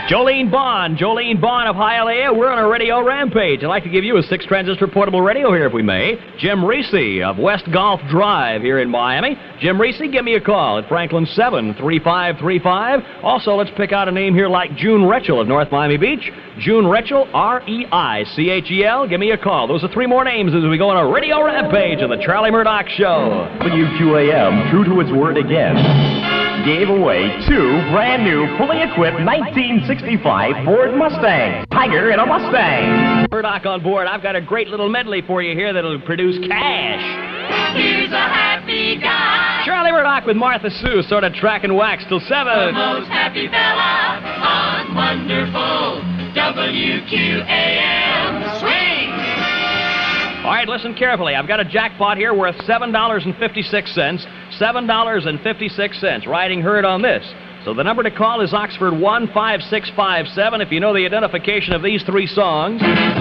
Jolene Bond of Hialeah. We're on a radio rampage. I'd like to give you a 6-transistor portable radio here, if we may. Jim Reese of West Golf Drive here in Miami. Jim Reese, give me a call at Franklin 73535. Also, let's pick out a name here like June Retchel of North Miami Beach. June Retchel, Reichel. Give me a call. Those are 3 more names as we go on a radio rampage on the Charlie Murdoch Show. WQAM, true to its word again, gave away 2 brand new, fully equipped 1965 Ford Mustangs. Tiger and a Mustang. Murdoch on board. I've got a great little medley for you here that'll produce cash. Here's a happy guy. Charlie Murdoch with Martha Sue, sort of track and wax till 7. The most happy fella on wonderful WQAM. Swing! All right, listen carefully. I've got a jackpot here worth $7.56. $7.56. Riding herd on this. So the number to call is Oxford 15657 if you know the identification of these 3 songs.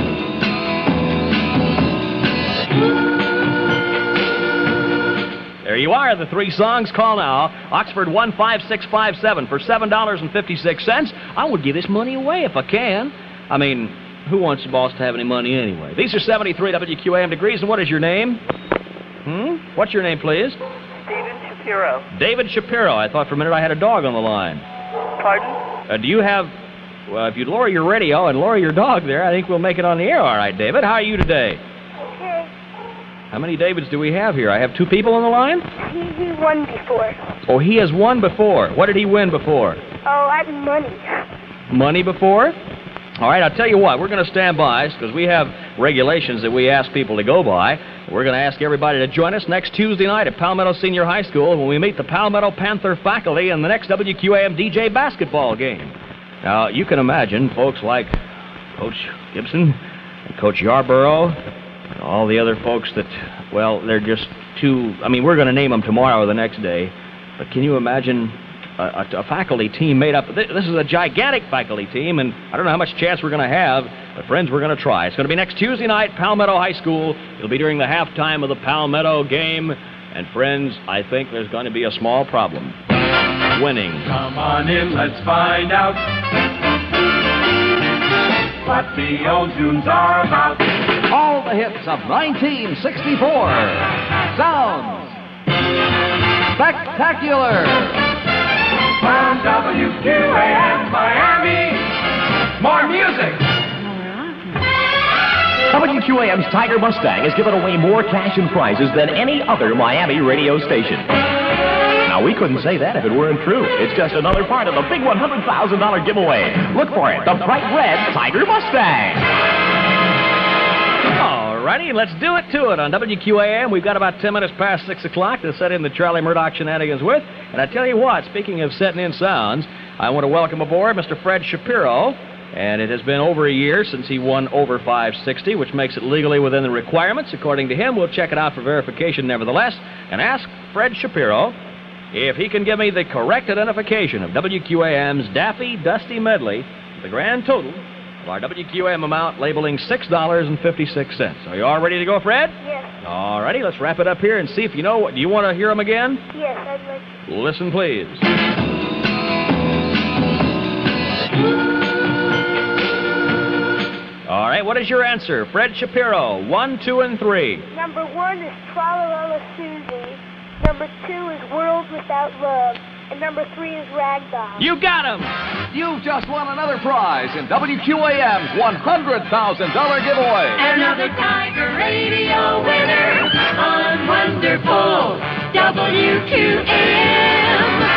There you are, the 3 songs. Call now. Oxford 15657 for $7.56. I would give this money away if I can. I mean, who wants the boss to have any money anyway? These are 73 WQAM degrees, and what is your name? What's your name, please? David Shapiro. David Shapiro. I thought for a minute I had a dog on the line. Pardon? Do you have... Well, if you lower your radio and lower your dog there, I think we'll make it on the air. All right, David. How are you today? Okay. How many Davids do we have here? I have 2 people on the line? He won before. Oh, he has won before. What did he win before? Oh, I have money. Money before? All right, I'll tell you what. We're going to stand by because we have regulations that we ask people to go by. We're going to ask everybody to join us next Tuesday night at Palmetto Senior High School when we meet the Palmetto Panther faculty in the next WQAM DJ basketball game. Now, you can imagine folks like Coach Gibson and Coach Yarborough and all the other folks that, well, they're just too... I mean, we're going to name them tomorrow or the next day. But can you imagine a faculty team made up... This is a gigantic faculty team, and I don't know how much chance we're going to have, but friends, we're going to try. It's going to be next Tuesday night, Palmetto High School. It'll be during the halftime of the Palmetto game. And friends, I think there's going to be a small problem. Winning. Come on in, let's find out what the old tunes are about. All the hits of 1964. Sounds spectacular. On WQAM Miami, more music. WQAM's Tiger Mustang has given away more cash and prizes than any other Miami radio station. Now, we couldn't say that if it weren't true. It's just another part of the big $100,000 giveaway. Look for it, the bright red Tiger Mustang. All righty, let's do it to it on WQAM. We've got about 10 minutes past 6 o'clock to set in the Charlie Murdoch shenanigans with. And I tell you what, speaking of setting in sounds, I want to welcome aboard Mr. Fred Shapiro. And it has been over a year since he won over 560, which makes it legally within the requirements. According to him, we'll check it out for verification nevertheless, and ask Fred Shapiro if he can give me the correct identification of WQAM's Daffy Dusty Medley, the grand total of our WQAM amount labeling $6.56. Are you all ready to go, Fred? Yes. All righty, let's wrap it up here and see if you know what. Do you want to hear them again? Yes, I'd like to. Listen, please. All right, what is your answer? Fred Shapiro, 1, 2, and 3. Number 1 is Tralala Susie. Number 2 is World Without Love. And number 3 is Ragdoll. You got him! You've just won another prize in WQAM's $100,000 giveaway. Another Tiger Radio winner on wonderful WQAM.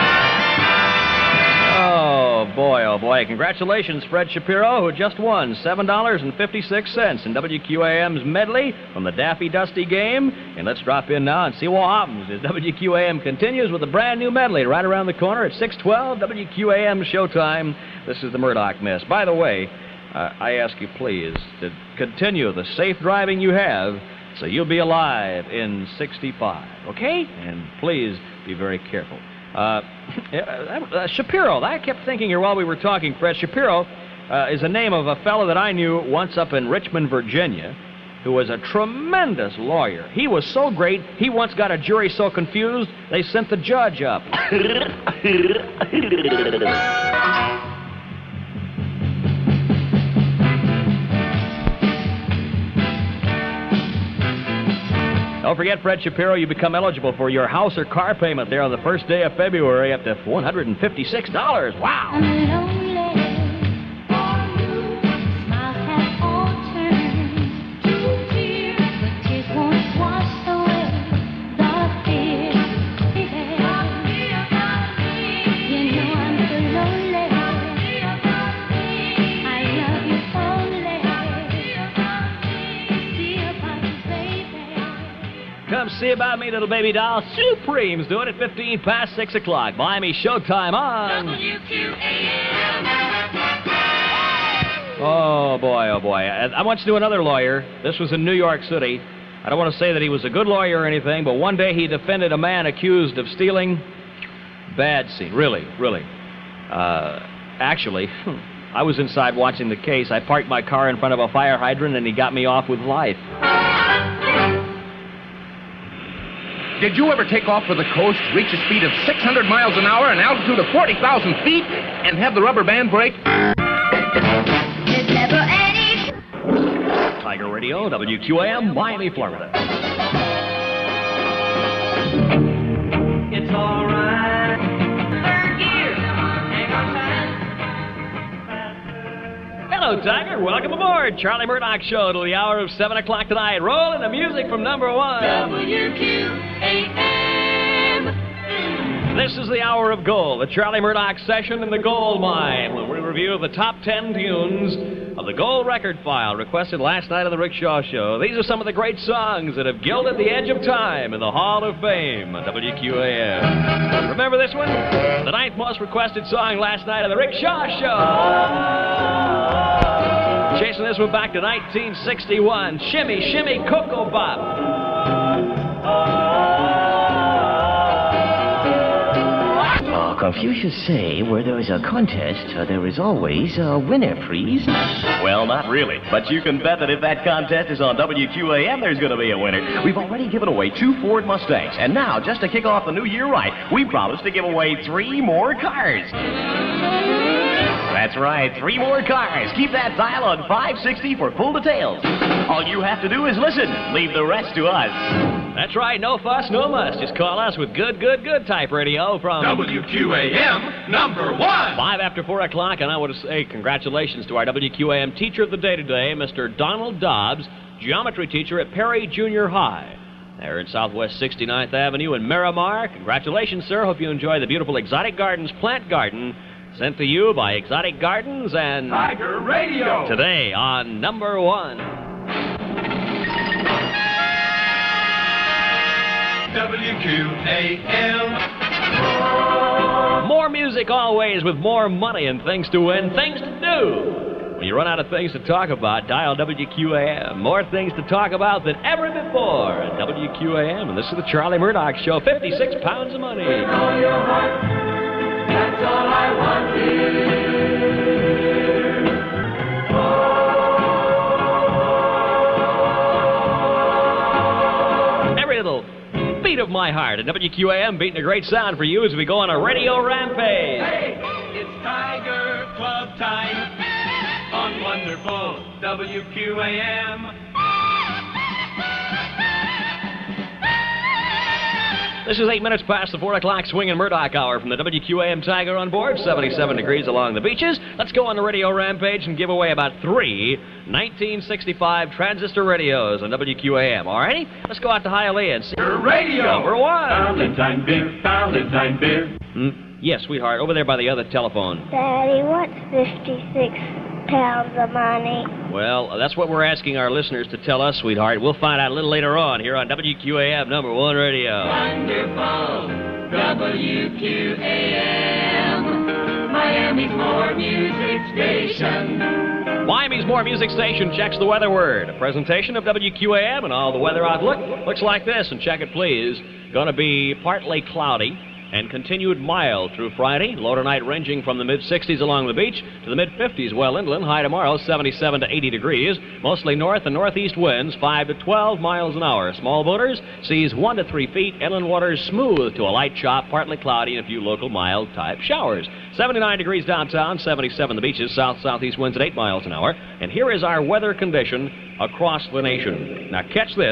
Oh, boy. Congratulations, Fred Shapiro, who just won $7.56 in WQAM's medley from the Daffy Dusty game. And let's drop in now and see what happens as WQAM continues with a brand new medley right around the corner at 6:12 WQAM Showtime. This is the Murdoch Miss. By the way, I ask you please to continue the safe driving you have so you'll be alive in 65, okay? And please be very careful. Shapiro, I kept thinking here while we were talking, Fred. Shapiro is a name of a fellow that I knew once up in Richmond, Virginia, who was a tremendous lawyer. He was so great, he once got a jury so confused, they sent the judge up. Don't forget, Fred Shapiro, you become eligible for your house or car payment there on the first day of February up to $156. Wow. I'm lonely for you. Smiles have all turned to tears, but tears won't wash away the fear. You know I'm so lonely. I love you only. See about you, baby. Come see about me, little baby doll. Supreme's doing it 15 past 6 o'clock. Miami Showtime on. Oh, boy, oh, boy. I once knew another lawyer. This was in New York City. I don't want to say that he was a good lawyer or anything, but one day he defended a man accused of stealing. Bad scene. Really, really. Actually, I was inside watching the case. I parked my car in front of a fire hydrant, and he got me off with life. Did you ever take off for the coast, reach a speed of 600 miles an hour, an altitude of 40,000 feet, and have the rubber band break? There's never any. Tiger Radio, WQAM, Miami, Florida. It's all right. Third gear. Hang on tight. Hello, Tiger. Welcome aboard. Charlie Murdoch Show till the hour of 7 o'clock tonight. Rolling the music from number 1. WQAM. This is the Hour of Gold, the Charlie Murdoch session in the gold mine, when we review the top 10 tunes of the gold record file requested last night on the Rickshaw Show. These are some of the great songs that have gilded the edge of time in the Hall of Fame on WQAM. Remember this one? The 9th most requested song last night on the Rickshaw Show. Chasing this one back to 1961, Shimmy, Shimmy, Cocoa Bop. Confucius say, where there is a contest, there is always a winner, please. Well, not really. But you can bet that if that contest is on WQAM, there's going to be a winner. We've already given away 2 Ford Mustangs. And now, just to kick off the new year right, we promised to give away 3 more cars. That's right, 3 more cars. Keep that dial on 560 for full details. All you have to do is listen. Leave the rest to us. That's right, no fuss, no muss. Just call us with good type radio from WQAM number 1. 5 after 4 o'clock, and I want to say congratulations to our WQAM Teacher of the Day today, Mr. Donald Dobbs, geometry teacher at Perry Junior High. There in Southwest 69th Avenue in Miramar. Congratulations, sir. Hope you enjoy the beautiful Exotic Gardens plant garden sent to you by Exotic Gardens and Tiger Radio. Today on number 1. WQAM. More music always with more money and things to win, things to do. When you run out of things to talk about, dial WQAM. More things to talk about than ever before at WQAM. And this is the Charlie Murdoch Show, 56 pounds of money. With all your heart, that's all I want here. Every little beat of my heart at WQAM beating a great sound for you as we go on a radio rampage. Hey, it's Tiger Club time on wonderful WQAM. This is 8 minutes past the 4 o'clock swinging Murdoch hour from the WQAM Tiger on board, 77 degrees along the beaches. Let's go on the radio rampage and give away about 3 1965 transistor radios on WQAM. All righty? Let's go out to Hialeah and see Radio number 1. Valentine beer, Valentine beer. Yes, sweetheart, over there by the other telephone. Daddy, what's 56 pounds of money? Well, that's what we're asking our listeners to tell us, sweetheart. We'll find out a little later on here on WQAM number 1 radio. Wonderful WQAM, Miami's more music station. Miami's More Music Station checks the weather word. A presentation of WQAM and all the weather outlook looks like this, and check it please. Going to be partly cloudy and continued mild through Friday. Low tonight ranging from the mid-60s along the beach to the mid-50s well inland. High tomorrow 77 to 80 degrees. Mostly north and northeast winds 5 to 12 miles an hour. Small boaters seas 1 to 3 feet. Inland waters smooth to a light chop, partly cloudy, and a few local mild type showers. 79 degrees downtown, 77 the beaches. South-southeast winds at 8 miles an hour. And here is our weather condition across the nation. Now catch this.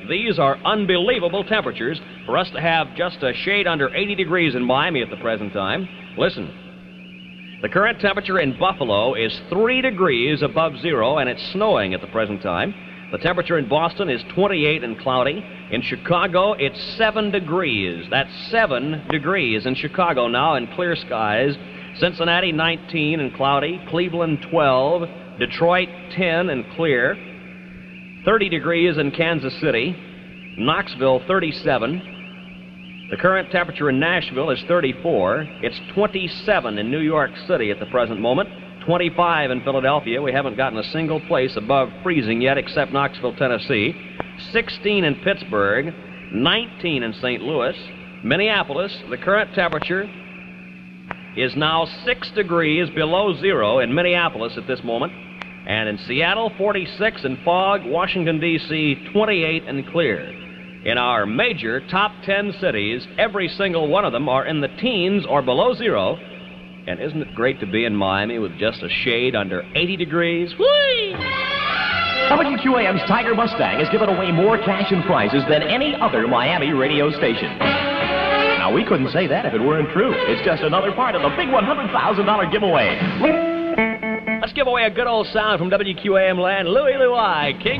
these are unbelievable temperatures for us to have just a shade under 80 degrees in Miami at the present time. Listen. The current temperature in Buffalo is 3 degrees above zero, and it's snowing at the present time. The temperature in Boston is 28 and cloudy. In Chicago, it's 7 degrees. That's 7 degrees in Chicago now, and clear skies. Cincinnati, 19 and cloudy. Cleveland, 12. Detroit, 10 and clear. 30 degrees in Kansas City. Knoxville, 37. The current temperature in Nashville is 34. It's 27 in New York City at the present moment. 25 in Philadelphia. We haven't gotten a single place above freezing yet except Knoxville, Tennessee. 16 in Pittsburgh. 19 in St. Louis. Minneapolis, the current temperature is now 6 degrees below zero in Minneapolis at this moment. And in Seattle, 46 in fog. Washington, D.C., 28 and clear. In our major top 10 cities, every single one of them are in the teens or below zero. And isn't it great to be in Miami with just a shade under 80 degrees? Whee! WQAM's Tiger Mustang has given away more cash and prizes than any other Miami radio station. Now, we couldn't say that if it weren't true. It's just another part of the big $100,000 giveaway. Let's give away a good old sound from WQAM land. Louie Louie, King.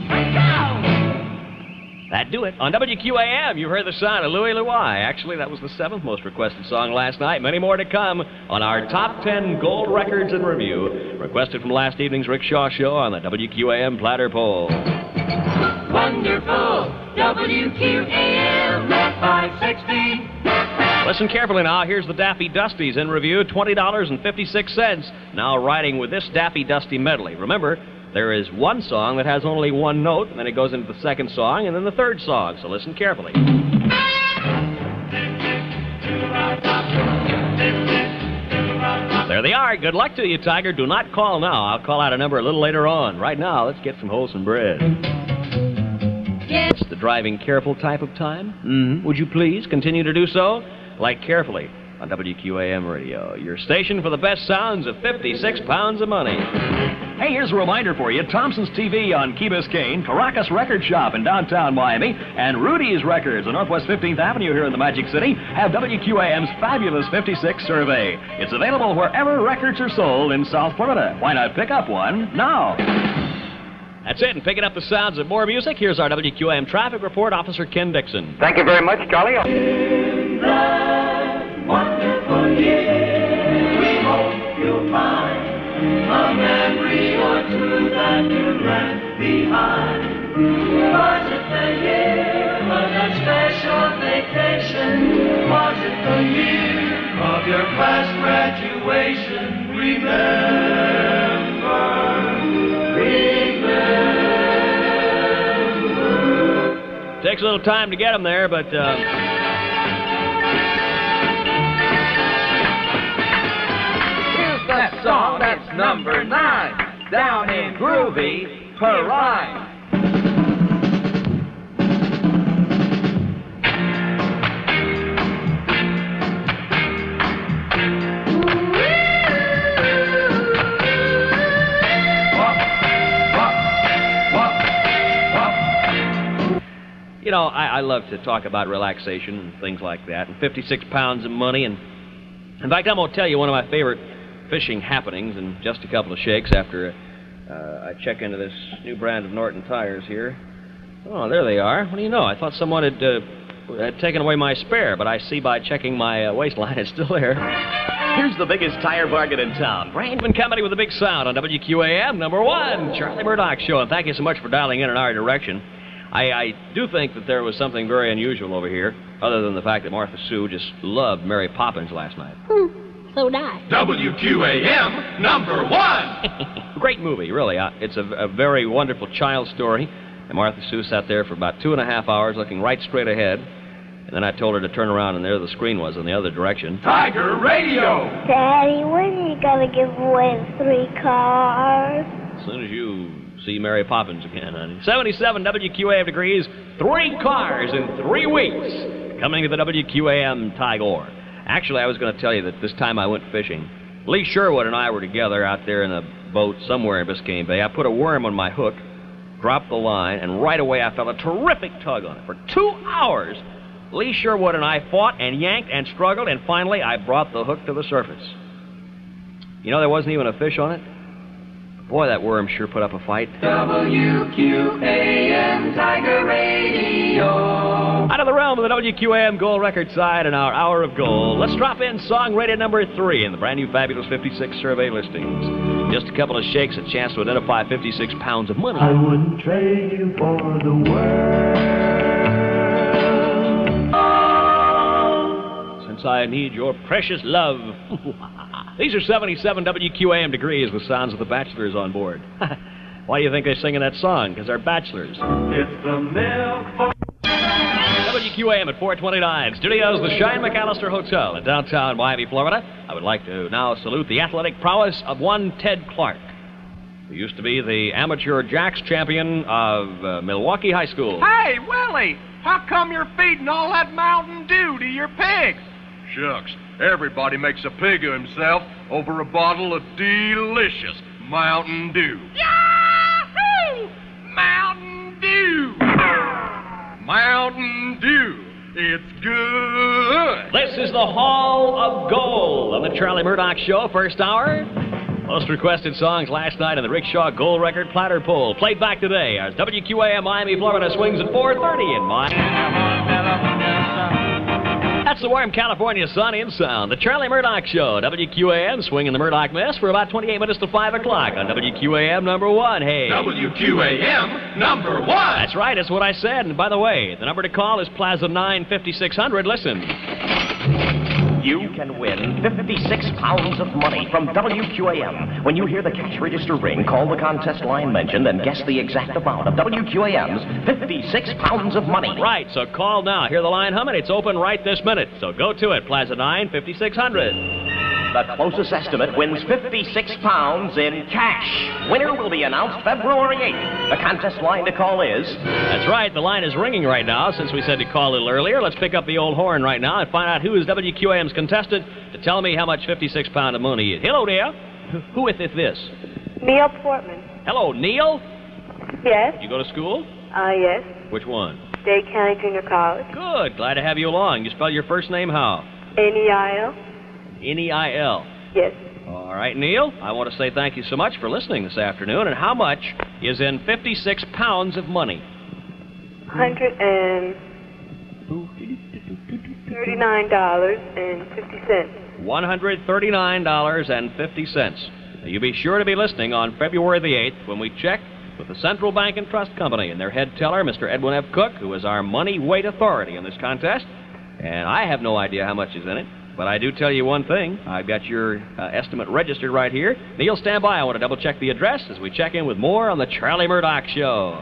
That'd do it. On WQAM, you heard the sound of Louie Louie. Actually, that was the 7th most requested song last night. Many more to come on our Top 10 Gold Records in Review. Requested from last evening's Rick Shaw Show on the WQAM Platter Poll. Wonderful. WQAM 560. Listen carefully now. Here's the Daffy Dusties in review. $20.56. Now riding with this Daffy Dusty medley. Remember, there is one song that has only one note, and then it goes into the second song, and then the third song. So listen carefully. There they are. Good luck to you, Tiger. Do not call now. I'll call out a number a little later on. Right now, let's get some wholesome bread. It's the driving careful type of time. Would you please continue to do so? Like carefully on WQAM Radio, your station for the best sounds of 56 pounds of money. Hey, here's a reminder for you. Thompson's TV on Key Biscayne, Caracas Record Shop in downtown Miami, and Rudy's Records on Northwest 15th Avenue here in the Magic City have WQAM's fabulous 56 survey. It's available wherever records are sold in South Florida. Why not pick up one now? That's it, and picking up the sounds of more music, here's our WQAM traffic report, Officer Ken Dixon. Thank you very much, Charlie. In that wonderful year, we hope you'll find a memory or two that you left behind. Was it the year of that special vacation? Was it the year of your class graduation? Remember. Takes a little time to get them there, but Here's that song that's number 9, down in groovy Parime. you know, I love to talk about relaxation and things like that, and 56 pounds of money. And in fact, I'm going to tell you one of my favorite fishing happenings in just a couple of shakes after I check into this new brand of Norton tires here. Oh, there they are. What do you know? I thought someone had taken away my spare, but I see by checking my waistline it's still there. Here's the biggest tire bargain in town. Brainman Company with a big sound on WQAM, number 1, Charlie Murdoch Show. And thank you so much for dialing in our direction. I do think that there was something very unusual over here, other than the fact that Martha Sue just loved Mary Poppins last night. So did I. WQAM, number 1! Great movie, really. It's a very wonderful child story. And Martha Sue sat there for about 2.5 hours looking right straight ahead. And then I told her to turn around, and there the screen was in the other direction. Tiger Radio! Daddy, when are you going to give away the 3 cars? As soon as you see Mary Poppins again, honey. 77 WQAM degrees, 3 cars in 3 weeks. Coming to the WQAM Tiger. Actually, I was going to tell you that this time I went fishing. Lee Sherwood and I were together out there in a boat somewhere in Biscayne Bay. I put a worm on my hook. Of dropped the line, and right away I felt a terrific tug on it. For 2 hours, Lee Sherwood and I fought and yanked and struggled, and finally I brought the hook to the surface. You know, there wasn't even a fish on it. Boy, that worm sure put up a fight. WQAM Tiger Radio. Out of the realm of the WQAM Gold Record side in our Hour of Gold, let's drop in song rated number 3 in the brand new Fabulous 56 survey listings. Just a couple of shakes, a chance to identify 56 pounds of money. I wouldn't trade you for the world. Since I need your precious love. These are 77 WQAM degrees with sounds of the Bachelors on board. Why do you think they're singing that song? Because they're bachelors. It's the milk for... WQAM at 429. Studios, the Shine McAllister Hotel in downtown Miami, Florida. I would like to now salute the athletic prowess of one Ted Clark, who used to be the amateur jacks champion of Milwaukee High School. Hey, Willie, how come you're feeding all that Mountain Dew to your pigs? Shucks, everybody makes a pig of himself over a bottle of delicious Mountain Dew. Yahoo! Mountain Dew! Mountain Dew. It's good. This is the Hall of Gold on the Charlie Murdoch Show, first hour. Most requested songs last night in the Rickshaw Gold Record Platter Poll. Played back today as WQAM Miami, Florida swings at 4:30 in Miami. That's the warm California sun in sound. The Charlie Murdoch Show. WQAM swinging the Murdoch Mess for about 28 minutes to 5 o'clock on WQAM number 1. Hey. WQAM number 1. That's right. That's what I said. And by the way, the number to call is Plaza 95600. Listen. You can win 56 pounds of money from WQAM. When you hear the cash register ring, call the contest line mentioned and guess the exact amount of WQAM's 56 pounds of money. Right, so call now. Hear the line humming. It's open right this minute. So go to it. Plaza 95600. The closest estimate wins 56 pounds in cash. Winner will be announced February 8th. The contest line to call is... That's right, the line is ringing right now. Since we said to call a little earlier, let's pick up the old horn right now and find out who is WQAM's contestant to tell me how much 56 pound of money is. Hello, dear. Who is this? Neil Portman. Hello, Neil. Yes. You go to school? Yes. Which one? Dade County Junior College. Good. Glad to have you along. You spell your first name how? N-E-I-L. N-E-I-L. Yes. All right, Neil, I want to say thank you so much for listening this afternoon. And how much is in 56 pounds of money? $139.50. $139.50. Now, you be sure to be listening on February the 8th when we check with the Central Bank and Trust Company and their head teller, Mr. Edwin F. Cook, who is our money weight authority in this contest. And I have no idea how much is in it. But I do tell you one thing. I've got your estimate registered right here. Neil, stand by. I want to double-check the address as we check in with more on the Charlie Murdoch Show.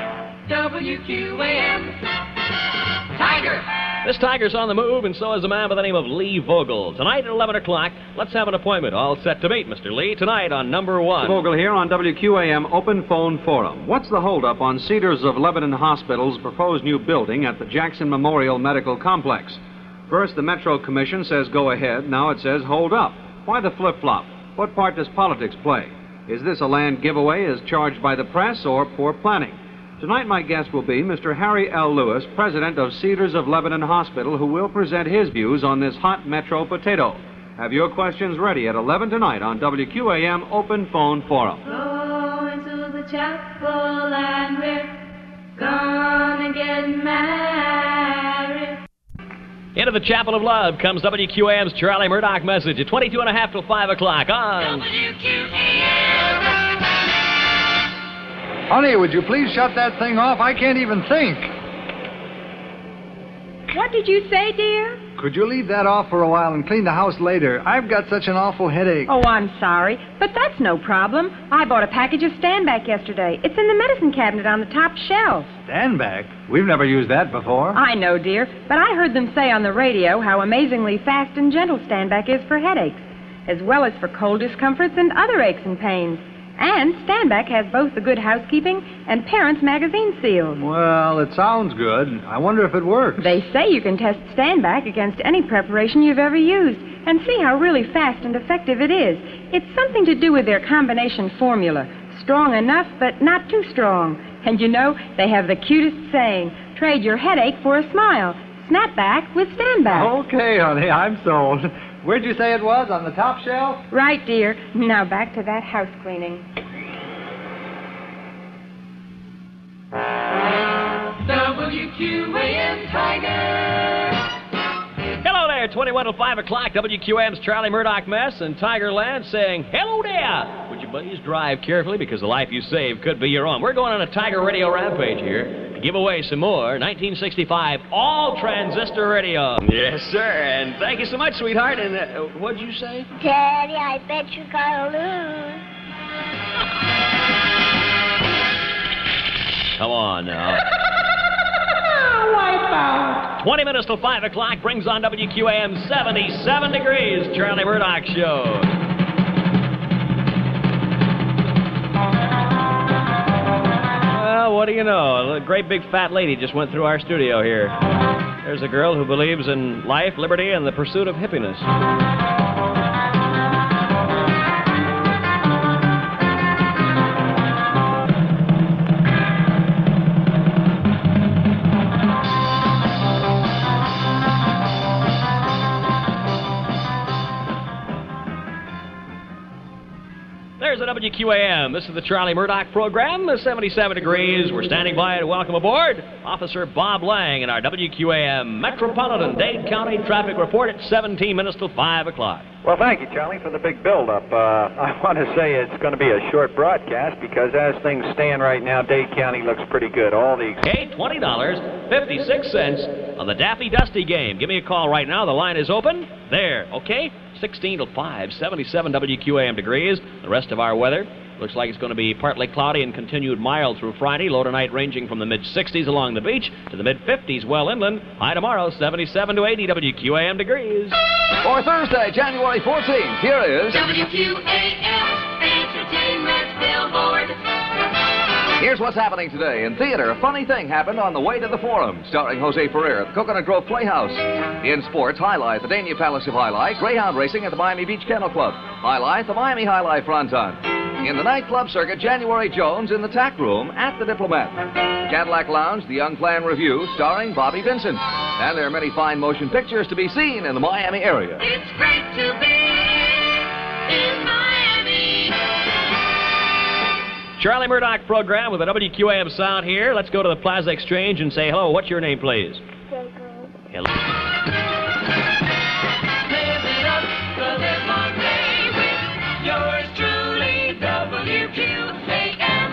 WQAM Tiger. This tiger's on the move, and so is a man by the name of Lee Vogel. Tonight at 11 o'clock, let's have an appointment. All set to meet Mr. Lee tonight on number 1. Vogel here on WQAM Open Phone Forum. What's the holdup on Cedars of Lebanon Hospital's proposed new building at the Jackson Memorial Medical Complex? First, the Metro Commission says go ahead. Now it says hold up. Why the flip-flop? What part does politics play? Is this a land giveaway as charged by the press or poor planning? Tonight, my guest will be Mr. Harry L. Lewis, president of Cedars of Lebanon Hospital, who will present his views on this hot Metro potato. Have your questions ready at 11 tonight on WQAM Open Phone Forum. Go into the chapel and we're gonna get married. Into the Chapel of Love comes WQAM's Charlie Murdoch message at 22 and a half till 5 o'clock on... Honey, would you please shut that thing off? I can't even think. What did you say, dear? Could you leave that off for a while and clean the house later? I've got such an awful headache. Oh, I'm sorry, but that's no problem. I bought a package of Standback yesterday. It's in the medicine cabinet on the top shelf. Standback? We've never used that before. I know, dear, but I heard them say on the radio how amazingly fast and gentle Standback is for headaches, as well as for cold discomforts and other aches and pains. And Standback has both the Good Housekeeping and Parents Magazine seals. Well, it sounds good. I wonder if it works. They say you can test Standback against any preparation you've ever used and see how really fast and effective it is. It's something to do with their combination formula. Strong enough, but not too strong. And you know, they have the cutest saying, trade your headache for a smile. Snap back with stand back. Okay, honey, I'm sold. Where'd you say it was? On the top shelf? Right, dear. Now back to that house cleaning. WQAM Tiger. Hello there, 21 till 5 o'clock, WQAM's Charlie Murdoch Mess and Tigerland saying, hello there. Would you please drive carefully because the life you save could be your own. We're going on a Tiger Radio rampage here to give away some more 1965 all-transistor radio. Yes, sir, and thank you so much, sweetheart. And what'd you say? Daddy, I bet you're gonna lose. Come on now. Wipe out. 20 minutes till 5 o'clock brings on WQAM 77 degrees, Charlie Murdoch Show. Well, what do you know? A great big fat lady just went through our studio here. There's a girl who believes in life, liberty, and the pursuit of hippiness. There's the WQAM. This is the Charlie Murdoch program, 77 degrees. We're standing by to welcome aboard Officer Bob Lang in our WQAM Metropolitan Dade County Traffic Report at 17 minutes till 5 o'clock. Well, thank you, Charlie, for the big build-up. I want to say it's going to be a short broadcast because as things stand right now, Dade County looks pretty good. All the... Okay, $20.56 on the Daffy Dusty game. Give me a call right now. The line is open. There, okay? 16 till 5, 77 WQAM degrees. The rest of our weather looks like it's going to be partly cloudy and continued mild through Friday. Low tonight ranging from the mid-60s along the beach to the mid-50s well inland. High tomorrow, 77 to 80 WQAM degrees. For Thursday, January 14th, here is... WQAM Entertainment Billboard. Here's what's happening today. In theater, a funny thing happened on the way to the Forum, starring Jose Ferrer at the Coconut Grove Playhouse. In sports, High Life, the Dania Palace of High Life, Greyhound Racing at the Miami Beach Kennel Club. High Life, the Miami High Life Fronton. In the nightclub circuit, January Jones in the Tack Room at the Diplomat. Cadillac Lounge, the Young Plan Review, starring Bobby Vincent. And there are many fine motion pictures to be seen in the Miami area. It's great to be in Miami. Charlie Murdoch program with a WQAM sound here. Let's go to the Plaza Exchange and say hello. What's your name, please? Hello. Live it up, 'cause it's my day with yours truly, WQAM.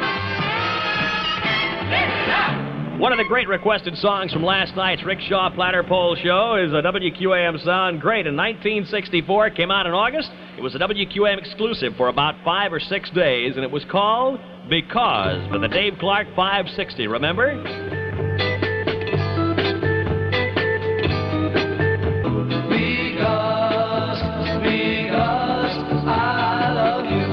Live it up. One of the great requested songs from last night's Rickshaw Platter Pole show is a WQAM sound great. In 1964, it came out in August. It was a WQAM exclusive for about 5 or 6 days, and it was called Because, by the Dave Clark 560, remember? Because I love you.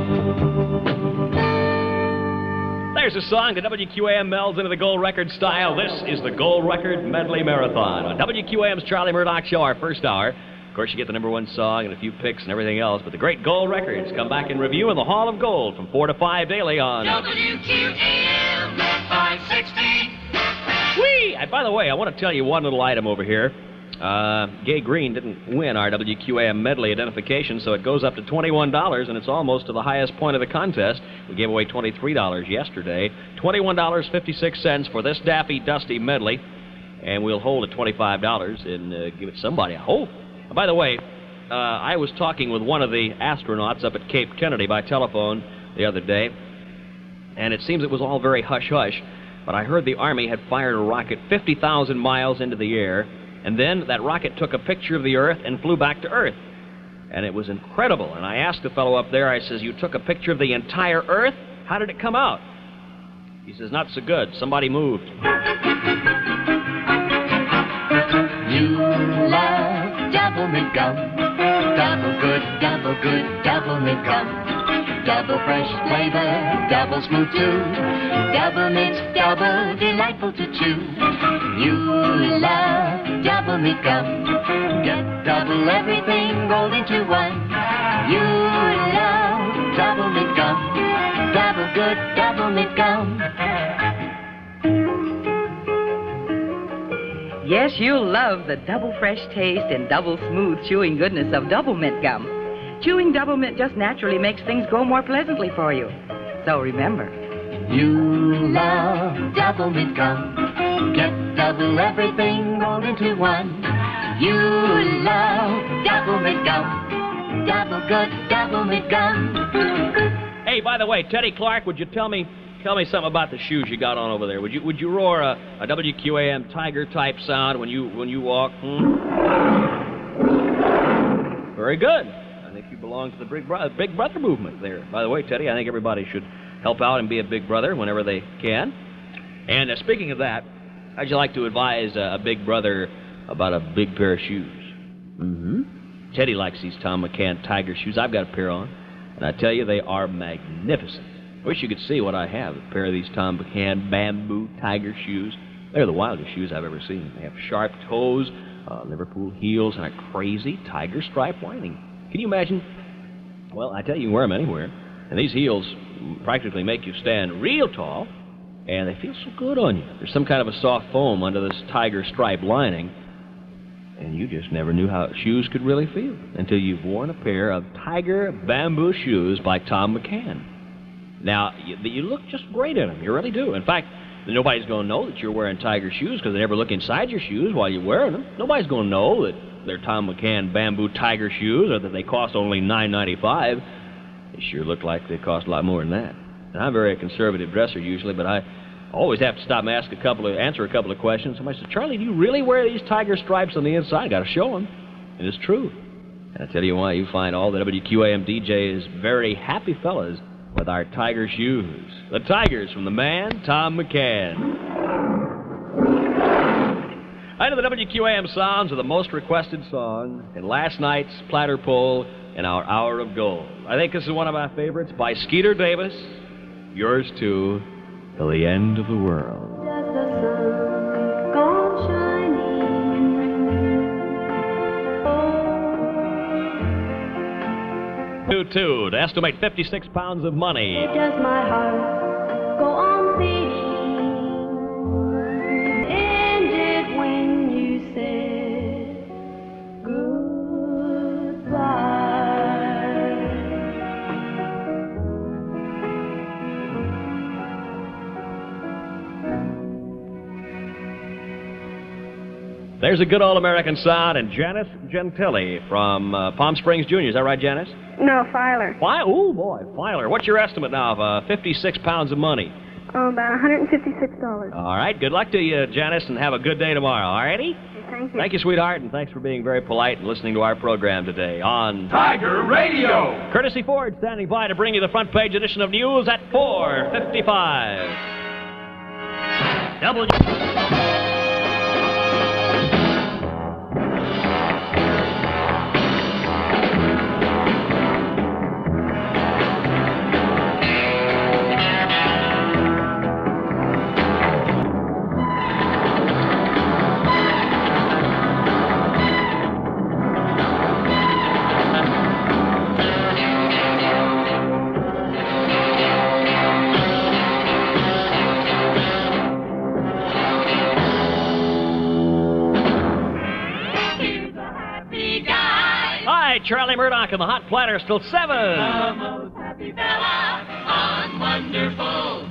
There's a song that WQAM melds into the Gold Record style. This is the Gold Record Medley Marathon. On WQAM's Charlie Murdoch Show, our first hour. Of course, you get the #1 song and a few picks and everything else, but the great gold records come back in review in the Hall of Gold from 4 to 5 daily on WQAM 560. Whee! By the way, I want to tell you one little item over here. Gay Green didn't win our WQAM medley identification, so it goes up to $21, and it's almost to the highest point of the contest. We gave away $23 yesterday. $21.56 for this Daffy Dusty medley, and we'll hold at $25 and give it to somebody, I hope. By the way, I was talking with one of the astronauts up at Cape Kennedy by telephone the other day, and it seems it was all very hush-hush, but I heard the Army had fired a rocket 50,000 miles into the air, and then that rocket took a picture of the Earth and flew back to Earth. And it was incredible. And I asked the fellow up there, I says, you took a picture of the entire Earth? How did it come out? He says, not so good. Somebody moved. You love double mint gum. Double good, double mint gum. Double fresh flavor, double smooth too. Double mint, double delightful to chew. You love double mint gum. Get double everything rolled into one. You love double mint gum. Double good, double mint gum. Yes, you'll love the double fresh taste and double smooth chewing goodness of Double Mint gum. Chewing Double Mint just naturally makes things go more pleasantly for you. So remember, You love Double Mint gum. Get double everything rolled into one. You love Double Mint gum. Double good Double Mint gum. Hey, by the way, Teddy Clark, would you tell me something about the shoes you got on over there? Would you roar a WQAM Tiger type sound when you walk? Very good. I think you belong to the Big Brother movement there. By the way, Teddy, I think everybody should help out and be a big brother whenever they can. And speaking of that, how'd you like to advise a big brother about a big pair of shoes? Mm-hmm. Teddy likes these Tom McCann Tiger shoes. I've got a pair on, and I tell you, they are magnificent. I wish you could see what I have, a pair of these Tom McCann bamboo Tiger shoes. They're the wildest shoes I've ever seen. They have sharp toes, Liverpool heels, and a crazy tiger stripe lining. Can you imagine? Well, I tell you, you wear them anywhere, and these heels practically make you stand real tall, and they feel so good on you. There's some kind of a soft foam under this tiger stripe lining, and you just never knew how shoes could really feel until you've worn a pair of tiger bamboo shoes by Tom McCann. Now, you look just great in them. You really do. In fact, nobody's going to know that you're wearing tiger shoes because they never look inside your shoes while you're wearing them. Nobody's going to know that they're Tom McCann bamboo tiger shoes or that they cost only $9.95. They sure look like they cost a lot more than that. And I'm a very conservative dresser usually, but I always have to stop and answer a couple of questions. Somebody says, Charlie, do you really wear these tiger stripes on the inside? Got to show them. And it's true. And I tell you why, you find all the WQAM DJs very happy fellas with our tiger shoes. The Tigers from the man, Tom McCann. I know the WQAM sounds are the most requested song in last night's platter poll in our Hour of Gold. I think this is one of my favorites by Skeeter Davis. Yours too, till the end of the world. Just the sun gone shining. 2-2 to estimate 56 pounds of money. Does my heart go on beating? Ended when you said goodbye. There's a good All-American sound, and Janice Gentili from Palm Springs Junior. Is that right, Janice? No, Filer. Oh, boy, Filer. What's your estimate now of 56 pounds of money? Oh, about $156. All right, good luck to you, Janice, and have a good day tomorrow, all righty? Thank you. Thank you, sweetheart, and thanks for being very polite and listening to our program today on Tiger Radio. Courtesy Ford standing by to bring you the front page edition of news at 4:55. Charlie Murdoch and the Hot Platter, still 7. The most happy fella on wonderful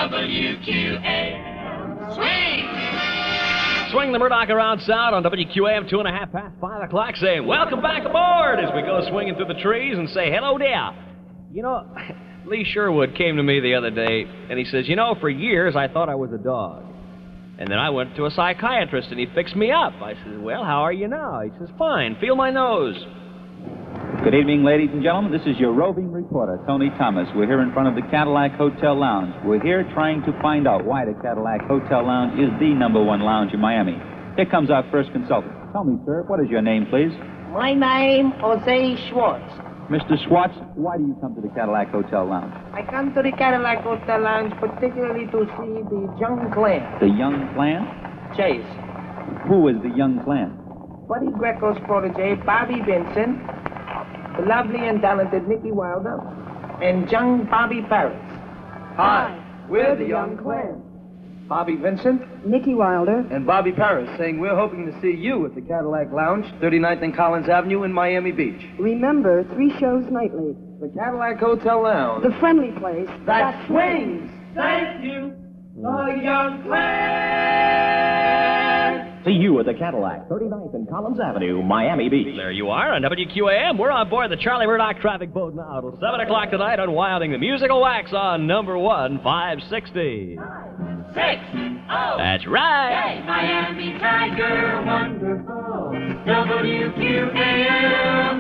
WQAM. Swing! Swing the Murdoch around sound on WQAM 2.5 past 5 o'clock, saying, welcome back aboard, as we go swinging through the trees and say, hello there. You know, Lee Sherwood came to me the other day, and he says, you know, for years I thought I was a dog. And then I went to a psychiatrist, and he fixed me up. I said, well, how are you now? He says, fine, feel my nose. Good evening, ladies and gentlemen. This is your roving reporter, Tony Thomas. We're here in front of the Cadillac Hotel Lounge. We're here trying to find out why the Cadillac Hotel Lounge is the #1 lounge in Miami. Here comes our first consultant. Tell me, sir, what is your name, please? My name, Jose Schwartz. Mr. Schwartz, why do you come to the Cadillac Hotel Lounge? I come to the Cadillac Hotel Lounge particularly to see the young clan. The young clan? Chase. Who is the young clan? Buddy Greco's protege, Bobby Vincent, the lovely and talented Nicky Wilder, and young Bobby Parris. Hi, we're the Young Clan. Bobby Vincent. Nicky Wilder. And Bobby Paris saying we're hoping to see you at the Cadillac Lounge, 39th and Collins Avenue in Miami Beach. Remember, 3 shows nightly. The Cadillac Hotel Lounge. The friendly place. That swings. Thank you, the young Claire. See you at the Cadillac, 39th and Collins Avenue, Miami Beach. There you are on WQAM. We're on board the Charlie Murdoch traffic boat now till 7 o'clock tonight, unwinding the musical wax on number 1, 560. 6, oh, That's right. hey, Miami Tiger, wonderful, WQAM.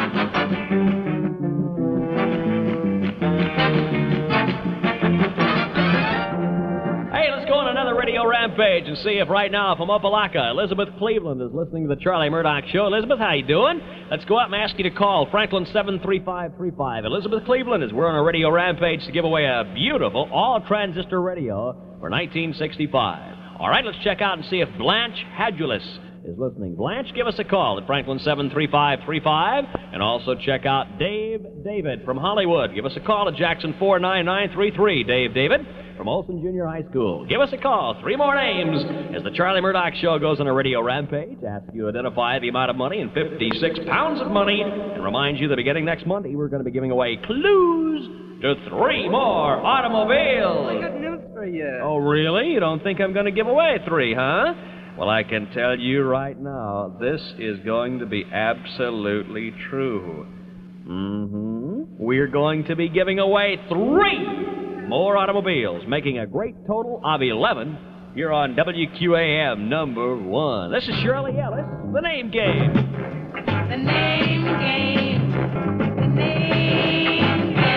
Hey, let's go on another radio rampage and see if right now from Opelika, Elizabeth Cleveland is listening to the Charlie Murdoch Show. Elizabeth, how you doing? Let's go up and ask you to call Franklin 73535. Elizabeth Cleveland, as we're on a radio rampage to give away a beautiful all-transistor radio for 1965. All right, let's check out and see if Blanche Hadulus is listening. Blanche, give us a call at Franklin 73535, and also check out Dave David from Hollywood. Give us a call at Jackson 49933. Dave David from Olson Junior High School. Give us a call. 3 more names as the Charlie Murdoch Show goes on a radio rampage. Ask you to identify the amount of money and 56 pounds of money, and remind you that beginning next Monday, we're going to be giving away clues to 3 more automobiles. I got news for you. Oh, really? You don't think I'm going to give away 3, huh? Well, I can tell you right now, this is going to be absolutely true. We're going to be giving away 3 more automobiles, making a great total of 11 here on WQAM number 1. This is Shirley Ellis, The Name Game. The name game. The name game.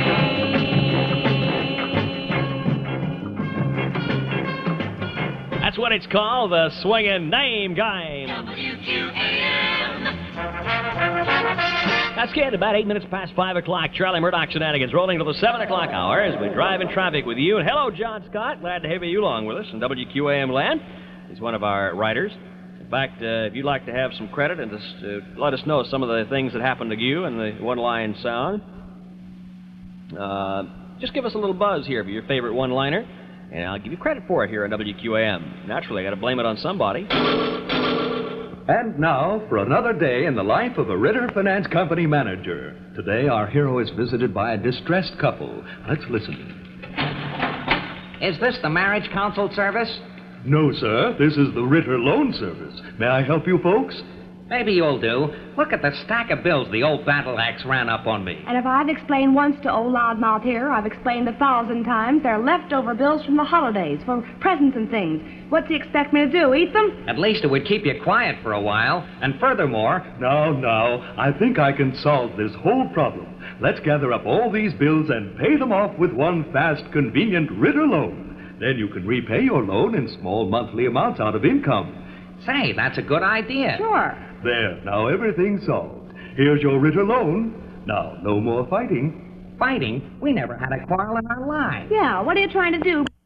That's what it's called, the swinging name game. That's good. About 8 minutes past 5 o'clock. Charlie Murdoch shenanigans rolling to the 7 o'clock hour as we drive in traffic with you. And hello, John Scott. Glad to have you along with us in WQAM land. He's one of our writers. In fact, if you'd like to have some credit and just let us know some of the things that happened to you in the one-line sound, just give us a little buzz here of your favorite one-liner, and I'll give you credit for it here on WQAM. Naturally, I got to blame it on somebody. And now for another day in the life of a Ritter Finance Company manager. Today, our hero is visited by a distressed couple. Let's listen. Is this the marriage counsel service? No, sir. This is the Ritter Loan Service. May I help you folks? Maybe you'll do. Look at the stack of bills the old battle axe ran up on me. And if I've explained once to old loudmouth here, I've explained 1,000 times, they're leftover bills from the holidays, for presents and things. What's he expect me to do, eat them? At least it would keep you quiet for a while. And furthermore... Now, I think I can solve this whole problem. Let's gather up all these bills and pay them off with one fast, convenient Ritter loan. Then you can repay your loan in small monthly amounts out of income. Say, that's a good idea. Sure. There, now everything's solved. Here's your Ritter loan. Now, no more fighting. Fighting? We never had a quarrel in our lives. Yeah, what are you trying to do?